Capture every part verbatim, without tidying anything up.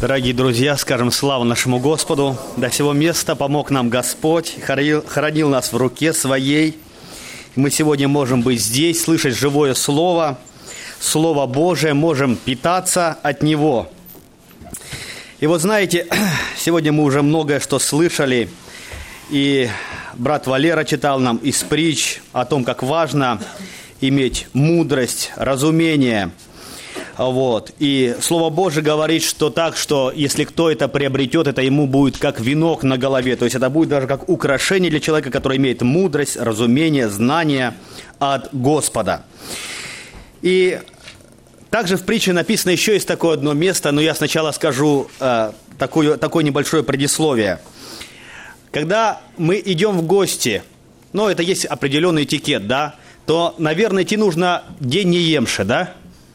Дорогие друзья, скажем славу нашему Господу. До сего места помог нам Господь, хранил, хранил нас в руке Своей. Мы сегодня можем быть здесь, слышать живое Слово, Слово Божие, можем питаться от Него. И вот знаете, сегодня мы уже многое что слышали, и брат Валера читал нам из притч о том, как важно иметь мудрость, разумение. Вот. И Слово Божие говорит, что так, что если кто это приобретет, это ему будет как венок на голове. То есть это будет даже как украшение для человека, который имеет мудрость, разумение, знание от Господа. И также в притче написано еще есть такое одно место, но я сначала скажу э, такое, такое небольшое предисловие. Когда мы идем в гости, ну это есть определенный этикет, да, то, наверное, идти нужно день не емши, да?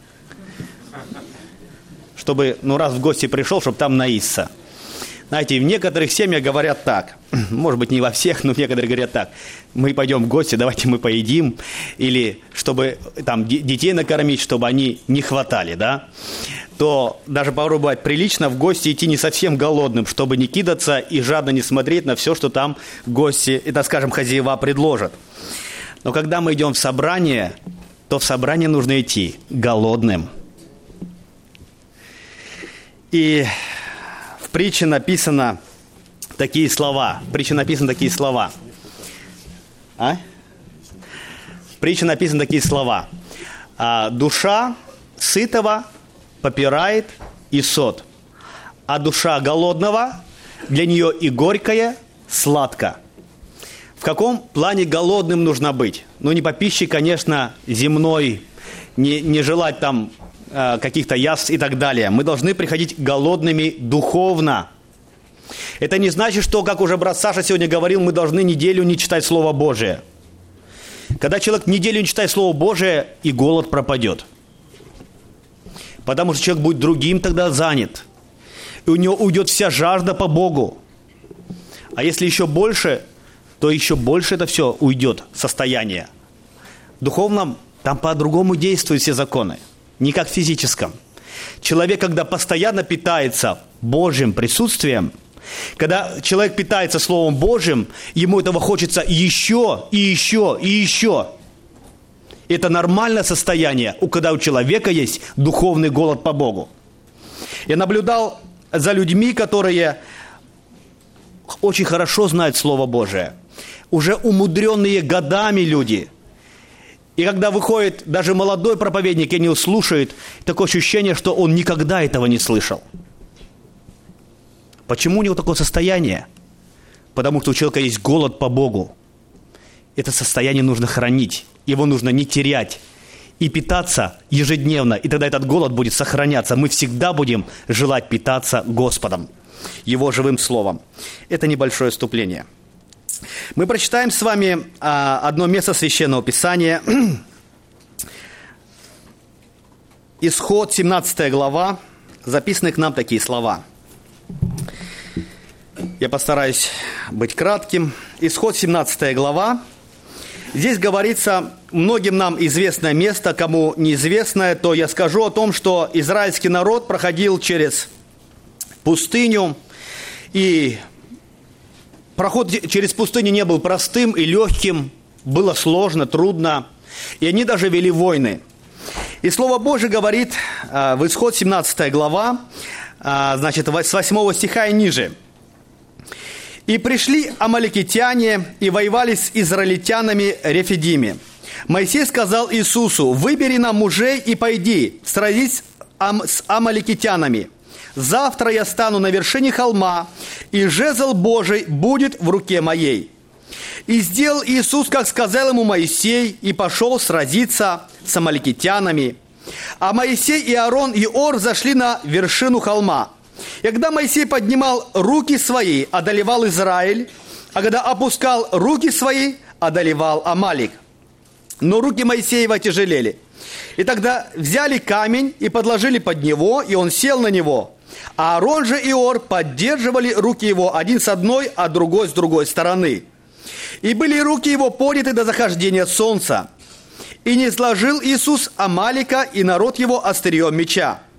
Чтобы, ну, раз в гости пришел, чтобы там наесться. Знаете, в некоторых семьях говорят так, может быть, не во всех, но некоторые говорят так: мы пойдем в гости, давайте мы поедим, или чтобы там детей накормить, чтобы они не хватали, да, то даже порой бывает прилично в гости идти не совсем голодным, чтобы не кидаться и жадно не смотреть на все, что там гости, это, скажем, хозяева предложат. Но когда мы идем в собрание, то в собрание нужно идти голодным. И в притче написано такие слова. В притче написаны такие слова. А? В притче написаны такие слова. А, душа сытого попирает и сот, а душа голодного для нее и горькое сладко. В каком плане голодным нужно быть? Ну, не по пище, конечно, земной, не, не желать там каких-то яств и так далее. Мы должны приходить голодными духовно. Это не значит, что, как уже брат Саша сегодня говорил, мы должны неделю не читать Слово Божие. Когда человек неделю не читает Слово Божие, и голод пропадет. Потому что человек будет другим тогда занят. И у него уйдет вся жажда по Богу. А если еще больше, то еще больше это все уйдет, состояние. В духовном там по-другому действуют все законы. Не как в физическом. Человек, когда постоянно питается Божьим присутствием, когда человек питается Словом Божьим, ему этого хочется еще, и еще, и еще. Это нормальное состояние, когда у человека есть духовный голод по Богу. Я наблюдал за людьми, которые очень хорошо знают Слово Божие. Уже умудренные годами люди. И когда выходит даже молодой проповедник и не слушает, такое ощущение, что он никогда этого не слышал. Почему у него такое состояние? Потому что у человека есть голод по Богу. Это состояние нужно хранить, его нужно не терять и питаться ежедневно. И тогда этот голод будет сохраняться. Мы всегда будем желать питаться Господом, Его живым Словом. Это небольшое вступление. Мы прочитаем с вами а, одно место Священного Писания. Исход, семнадцатая глава. Записаны к нам такие слова. Я постараюсь быть кратким. Исход, семнадцатая глава. Здесь говорится, многим нам известное место, кому неизвестное, то я скажу о том, что израильский народ проходил через пустыню, и проход через пустыню не был простым и легким, было сложно, трудно, и они даже вели войны. И Слово Божие говорит э, в Исход, семнадцатая глава, э, значит, с восьмого стиха и ниже. «И пришли амаликитяне и воевали с израильтянами Рефидиме. Моисей сказал Иисусу: выбери нам мужей и пойди, сразись с амаликитянами. Завтра я стану на вершине холма, и жезл Божий будет в руке моей». И сделал Иисус, как сказал ему Моисей, и пошел сразиться с амаликитянами. А Моисей и Аарон и Ор зашли на вершину холма. И когда Моисей поднимал руки свои, одолевал Израиль, а когда опускал руки свои, одолевал Амалик. Но руки Моисеева тяжелели. И тогда взяли камень и подложили под него, и он сел на него. А Аарон же и Ор поддерживали руки его, один с одной, а другой с другой стороны. И были руки его подняты до захождения солнца. И не сложил Иисус Амалика и народ его острием меча.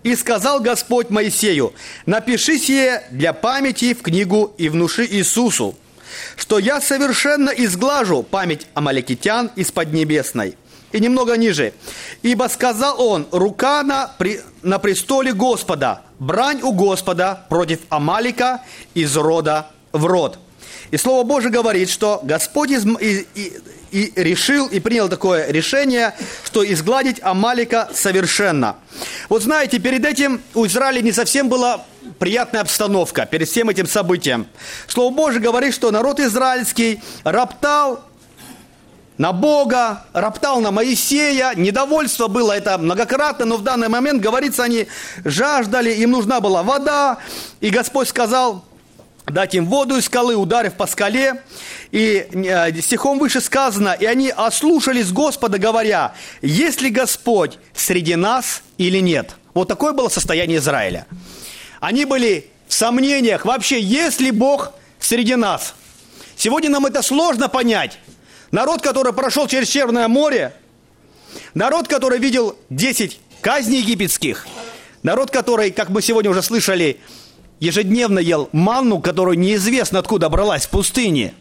И сказал Господь Моисею: напиши сие для памяти в книгу и внуши Иисусу, что я совершенно изглажу память амаликитян из Поднебесной. И немного ниже. Ибо сказал он: рука на, при, на престоле Господа, брань у Господа против Амалика из рода в род. И Слово Божие говорит, что Господь из, и, и, и решил, и принял такое решение, что изгладить Амалика совершенно. Вот знаете, перед этим у Израиля не совсем была приятная обстановка, перед всем этим событием. Слово Божие говорит, что народ израильский роптал на Бога, роптал на Моисея, недовольство было это многократно, но в данный момент, говорится, они жаждали, им нужна была вода, и Господь сказал дать им воду из скалы, ударив по скале, и стихом выше сказано: и они ослушались Господа, говоря: есть ли Господь среди нас или нет? Вот такое было состояние Израиля. Они были в сомнениях, вообще, есть ли Бог среди нас? Сегодня нам это сложно понять. Народ, который прошел через Черное море, народ, который видел десять казней египетских, народ, который, как мы сегодня уже слышали, ежедневно ел манну, которую неизвестно откуда бралась в пустыне.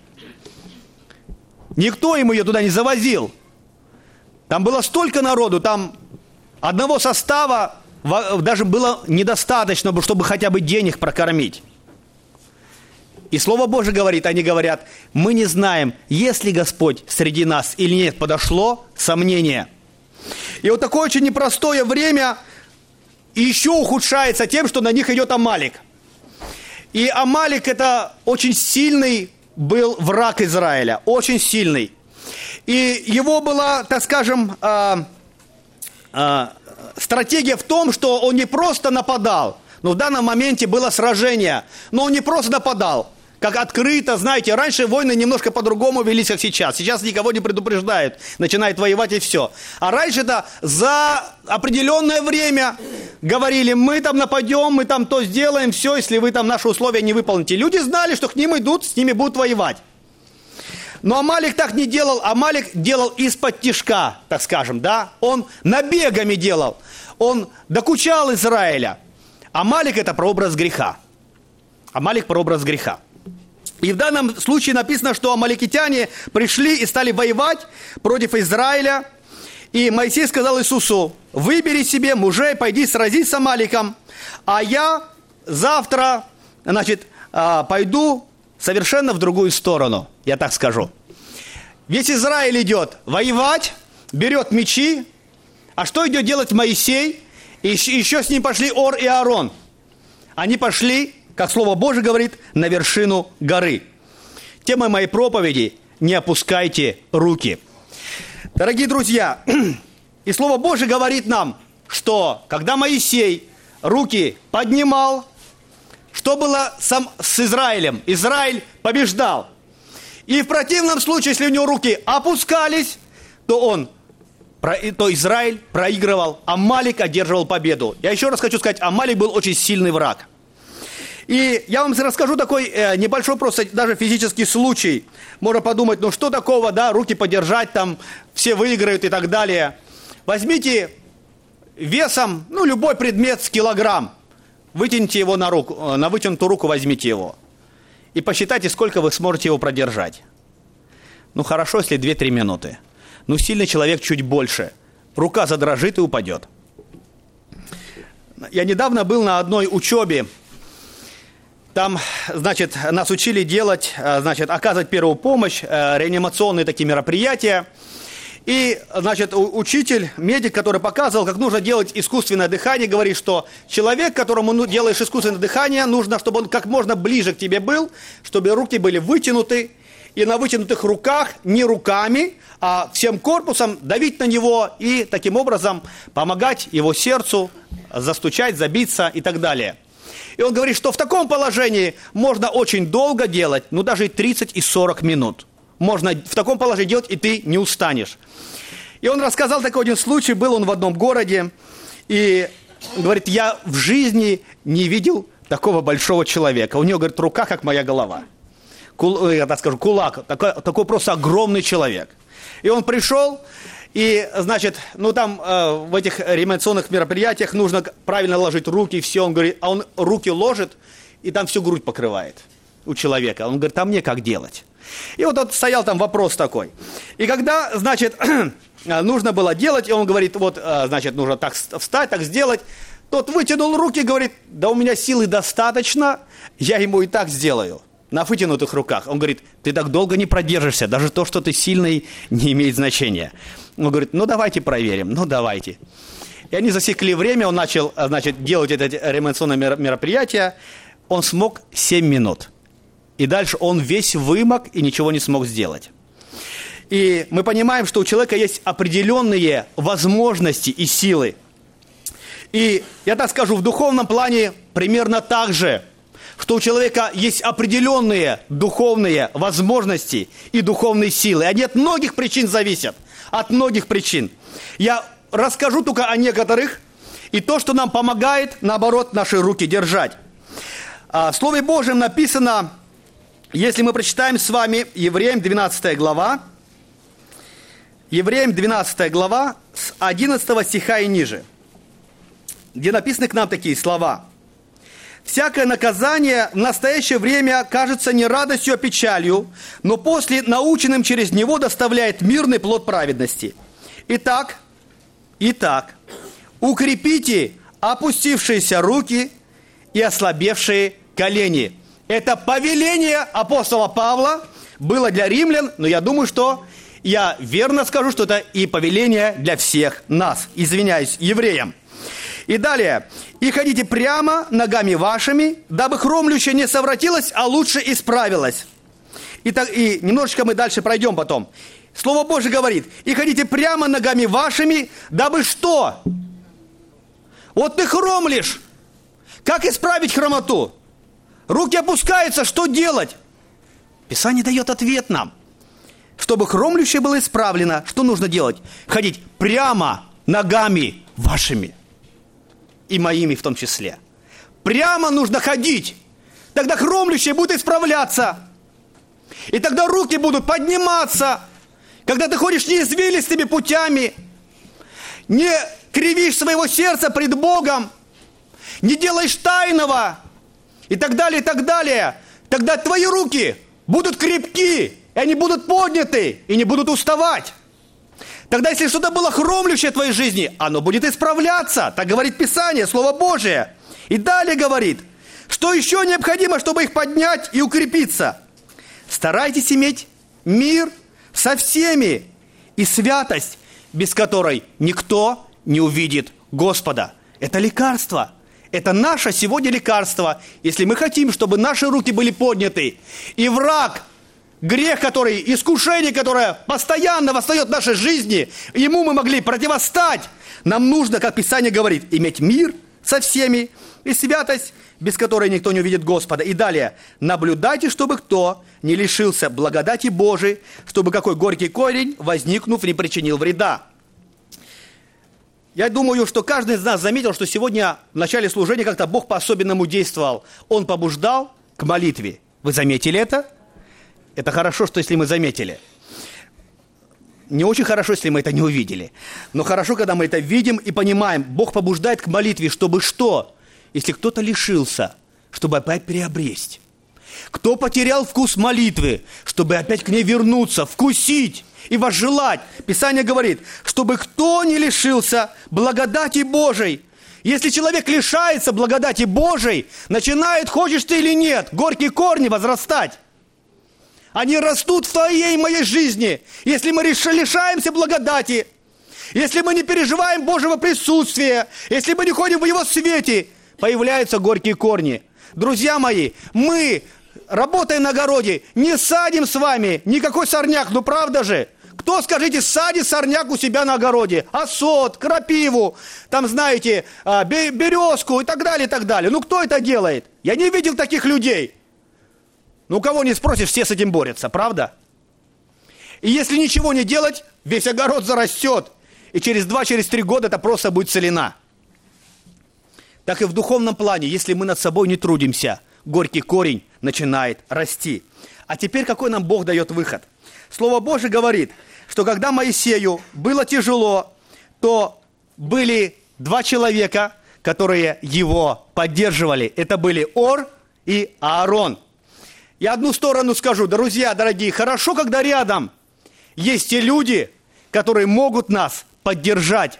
Никто ему ее туда не завозил. Там было столько народу, там одного состава даже было недостаточно, чтобы хотя бы денег прокормить. И Слово Божие говорит, они говорят: мы не знаем, есть ли Господь среди нас или нет. Подошло сомнение. И вот такое очень непростое время еще ухудшается тем, что на них идет Амалик. И Амалик — это очень сильный был враг Израиля, очень сильный. И его была, так скажем, э, э, стратегия в том, что он не просто нападал, но в данном моменте было сражение, но он не просто нападал, как открыто, знаете, раньше войны немножко по-другому велись, как сейчас. Сейчас никого не предупреждают, начинают воевать и все. А раньше-то за определенное время говорили: мы там нападем, мы там то сделаем, все, если вы там наши условия не выполните. Люди знали, что к ним идут, с ними будут воевать. Но Амалик так не делал. Амалик делал из-под тишка, так скажем, да. Он набегами делал. Он докучал Израиля. Амалик — это прообраз греха. Амалик — прообраз греха. И в данном случае написано, что амаликитяне пришли и стали воевать против Израиля. И Моисей сказал Иисусу: выбери себе мужей, пойди сразись с Амаликом, а я завтра, значит, пойду совершенно в другую сторону, я так скажу. Весь Израиль идет воевать, берет мечи. А что идет делать Моисей? И еще с ним пошли Ор и Аарон. Они пошли, как Слово Божие говорит, на вершину горы. Тема моей проповеди: не опускайте руки. Дорогие друзья, и Слово Божие говорит нам, что когда Моисей руки поднимал, что было сам с Израилем? Израиль побеждал. И в противном случае, если у него руки опускались, то он, то Израиль проигрывал, Амалик одерживал победу. Я еще раз хочу сказать, Амалик был очень сильный враг. И я вам расскажу такой э, небольшой просто даже физический случай. Можно подумать, ну что такого, да, руки подержать, там все выиграют и так далее. Возьмите весом, ну, любой предмет с килограмм, вытяните его на руку, на вытянутую руку возьмите его. И посчитайте, сколько вы сможете его продержать. Ну, хорошо, если две-три минуты. Ну, сильный человек чуть больше. Рука задрожит и упадет. Я недавно был на одной учебе. Там, значит, нас учили делать, значит, оказывать первую помощь, реанимационные такие мероприятия. И, значит, учитель, медик, который показывал, как нужно делать искусственное дыхание, говорит, что человек, которому делаешь искусственное дыхание, нужно, чтобы он как можно ближе к тебе был, чтобы руки были вытянуты, и на вытянутых руках, не руками, а всем корпусом давить на него и таким образом помогать его сердцу застучать, забиться и так далее. И он говорит, что в таком положении можно очень долго делать, ну даже и тридцать и сорок минут. Можно в таком положении делать, и ты не устанешь. И он рассказал такой один случай, был он в одном городе, и говорит, я в жизни не видел такого большого человека. У него, говорит, рука, как моя голова. Кул, я так скажу, кулак, такой, такой просто огромный человек. И он пришел, И, значит, ну там э, в этих реанимационных мероприятиях нужно правильно ложить руки, все. Он говорит, а он руки ложит, и там всю грудь покрывает у человека. Он говорит, а мне как делать? И вот, вот стоял там вопрос такой. И когда, значит, нужно было делать, и он говорит, вот, значит, нужно так встать, так сделать. Тот вытянул руки, говорит, да у меня силы достаточно, я ему и так сделаю. На вытянутых руках. Он говорит, ты так долго не продержишься, даже то, что ты сильный, не имеет значения. Он говорит, ну давайте проверим, ну давайте. И они засекли время, он начал, значит, делать это реанимационное мероприятие. Он смог семь минут. И дальше он весь вымок и ничего не смог сделать. И мы понимаем, что у человека есть определенные возможности и силы. И я так скажу, в духовном плане примерно так же, что у человека есть определенные духовные возможности и духовные силы. Они от многих причин зависят. От многих причин. Я расскажу только о некоторых. И то, что нам помогает, наоборот, наши руки держать. В Слове Божьем написано, если мы прочитаем с вами Евреям двенадцатая глава, Евреям двенадцатая глава с одиннадцатого стиха и ниже, где написаны к нам такие слова. «Всякое наказание в настоящее время кажется не радостью, а печалью, но после наученным через него доставляет мирный плод праведности. Итак, итак, укрепите опустившиеся руки и ослабевшие колени». Это повеление апостола Павла было для римлян, но я думаю, что я верно скажу, что это и повеление для всех нас. Извиняюсь, евреям. И далее. «И ходите прямо ногами вашими, дабы хромлющее не совратилось, а лучше исправилось». И, так, и немножечко мы дальше пройдем потом. Слово Божье говорит, «И ходите прямо ногами вашими, дабы что?» Вот ты хромлишь. Как исправить хромоту? Руки опускаются, что делать? Писание дает ответ нам. Чтобы хромлющее было исправлено, что нужно делать? Ходить прямо ногами вашими. И моими в том числе. Прямо нужно ходить. Тогда хромлющее будет исправляться. И тогда руки будут подниматься. Когда ты ходишь не извилистыми путями, не кривишь своего сердца пред Богом, не делаешь тайного, и так далее, и так далее, тогда твои руки будут крепки, и они будут подняты, и не будут уставать. Тогда, если что-то было хромлющее в твоей жизни, оно будет исправляться. Так говорит Писание, Слово Божие. И далее говорит, что еще необходимо, чтобы их поднять и укрепиться. Старайтесь иметь мир со всеми и святость, без которой никто не увидит Господа. Это лекарство. Это наше сегодня лекарство, если мы хотим, чтобы наши руки были подняты. И враг, грех, который, искушение, которое постоянно восстает в нашей жизни, ему мы могли противостать. Нам нужно, как Писание говорит, иметь мир со всеми и святость, без которой никто не увидит Господа. И далее, наблюдайте, чтобы кто не лишился благодати Божией, чтобы какой горький корень, возникнув, не причинил вреда. Я думаю, что каждый из нас заметил, что сегодня в начале служения как-то Бог по-особенному действовал. Он побуждал к молитве. Вы заметили это? Это хорошо, что если мы заметили. Не очень хорошо, если мы это не увидели. Но хорошо, когда мы это видим и понимаем. Бог побуждает к молитве, чтобы что? Если кто-то лишился, чтобы опять приобрести. Кто потерял вкус молитвы, чтобы опять к ней вернуться, вкусить и возжелать. Писание говорит, чтобы кто не лишился благодати Божией. Если человек лишается благодати Божией, начинает, хочешь ты или нет, горькие корни возрастать. Они растут в твоей и моей жизни. Если мы лишаемся благодати, если мы не переживаем Божьего присутствия, если мы не ходим в Его свете, появляются горькие корни. Друзья мои, мы, работая на огороде, не садим с вами никакой сорняк, ну правда же? Кто, скажите, садит сорняк у себя на огороде? Осот, крапиву, там, знаете, березку и так далее, и так далее. Ну кто это делает? Я не видел таких людей. Ну кого не спросишь, все с этим борются, правда? И если ничего не делать, весь огород зарастет. И через два, через три года это просто будет целина. Так и в духовном плане, если мы над собой не трудимся, горький корень начинает расти. А теперь какой нам Бог дает выход? Слово Божие говорит, что когда Моисею было тяжело, то были два человека, которые его поддерживали. Это были Ор и Аарон. Я одну сторону скажу, друзья дорогие, хорошо, когда рядом есть те люди, которые могут нас поддержать.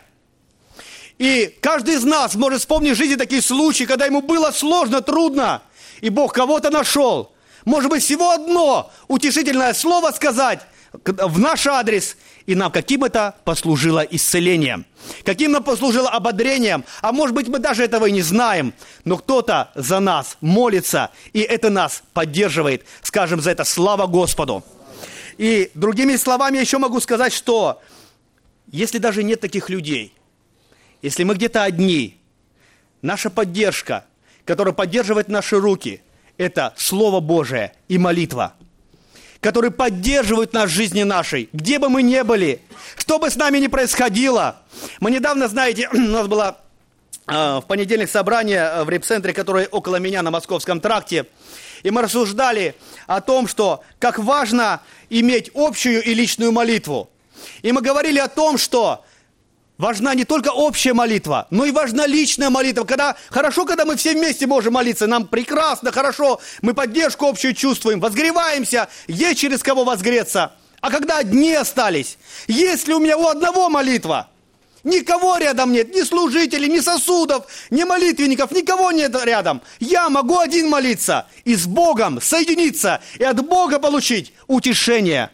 И каждый из нас может вспомнить в жизни такие случаи, когда ему было сложно, трудно, и Бог кого-то нашел. Может быть, всего одно утешительное слово сказать в наш адрес, и нам каким это послужило исцелением, каким нам послужило ободрением, а может быть, мы даже этого и не знаем, но кто-то за нас молится, и это нас поддерживает. Скажем за это слава Господу. И другими словами еще могу сказать, что если даже нет таких людей, если мы где-то одни, наша поддержка, которая поддерживает наши руки, это Слово Божие и молитва, которые поддерживают нас в жизни нашей, где бы мы ни были, что бы с нами ни происходило. Мы недавно, знаете, у нас было э, в понедельник собрание в репцентре, которое около меня на Московском тракте, и мы рассуждали о том, что как важно иметь общую и личную молитву. И мы говорили о том, что важна не только общая молитва, но и важна личная молитва. Когда, хорошо, когда мы все вместе можем молиться, нам прекрасно, хорошо, мы поддержку общую чувствуем, возгреваемся, есть через кого возгреться. А когда одни остались, есть ли у меня у одного молитва? Никого рядом нет, ни служителей, ни сосудов, ни молитвенников, никого нет рядом. Я могу один молиться и с Богом соединиться, и от Бога получить утешение.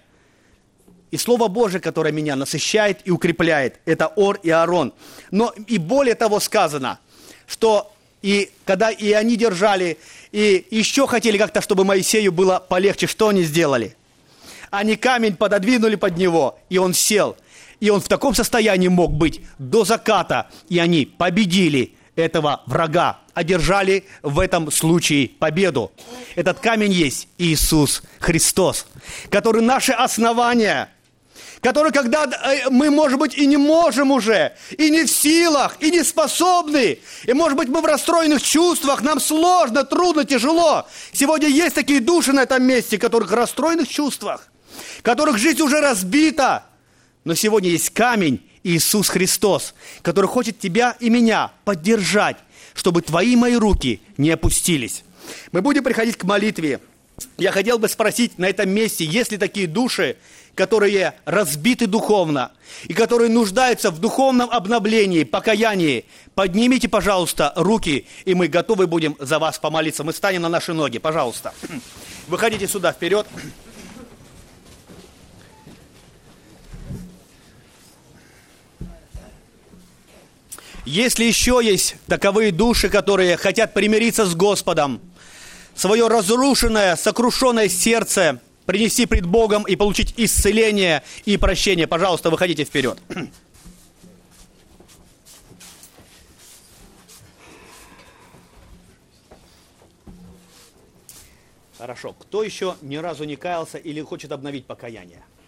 И Слово Божие, которое меня насыщает и укрепляет, это Ор и Аарон. Но и более того сказано, что и когда и они держали, и еще хотели как-то, чтобы Моисею было полегче, что они сделали? Они камень пододвинули под него, и он сел. И он в таком состоянии мог быть до заката, и они победили этого врага, одержали в этом случае победу. Этот камень есть Иисус Христос, который наше основание, который, когда мы, может быть, и не можем уже, и не в силах, и не способны, и, может быть, мы в расстроенных чувствах, нам сложно, трудно, тяжело. Сегодня есть такие души на этом месте, которых в расстроенных чувствах, которых жизнь уже разбита. Но сегодня есть камень Иисус Христос, который хочет тебя и меня поддержать, чтобы твои и мои руки не опустились. Мы будем приходить к молитве. Я хотел бы спросить на этом месте, есть ли такие души, которые разбиты духовно и которые нуждаются в духовном обновлении, покаянии. Поднимите, пожалуйста, руки, и мы готовы будем за вас помолиться. Мы встанем на наши ноги, пожалуйста. Выходите сюда вперед. Если еще есть таковые души, которые хотят примириться с Господом, свое разрушенное, сокрушенное сердце принести пред Богом и получить исцеление и прощение, пожалуйста, выходите вперед. Хорошо. Кто еще ни разу не каялся или хочет обновить покаяние?